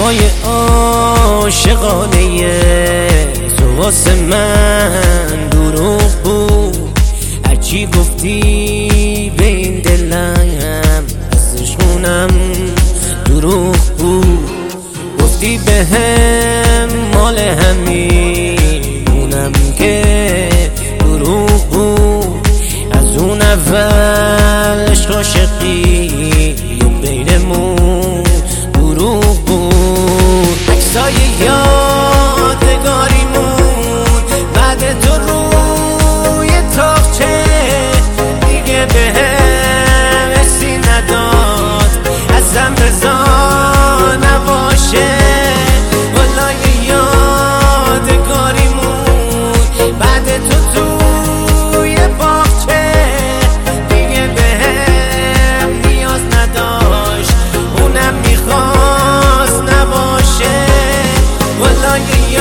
حرفای عاشقانه تو واسه من دروغ بود. هرچی گفتی به این دلم ازش خونم دروغ بود. گفتی به هم مال همینونم که دروغ بود. از اون اول عشق عاشقی بینمون دروغ بود. عکسای یادگاریمون بعد تو روی تاقچه دیگه به هم حسی نداد. ازم رضا نباشه والای یادگاریمون بعد تو توی باغچه دیگه به هم نیاز نداشت. اونم میخواست نباشه والای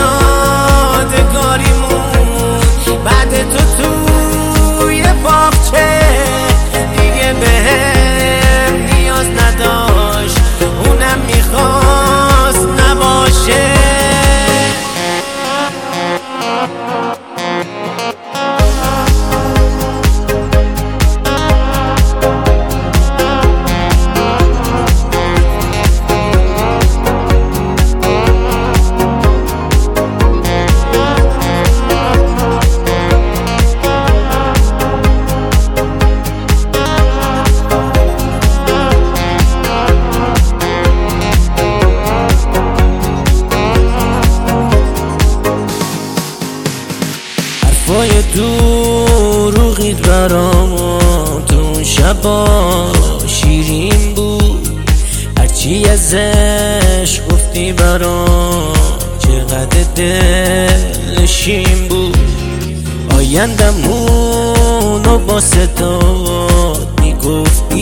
یادگاریمون بعد تو توی باغچه دیگه به هم نیاز نداشت. اونم میخواست نباشه. حرفای دروغیت برام تو اون شبا شیرین بود. هرچی ازش گفتی برام چقدر دلشین بود. آیندمونو با صدات میگفتی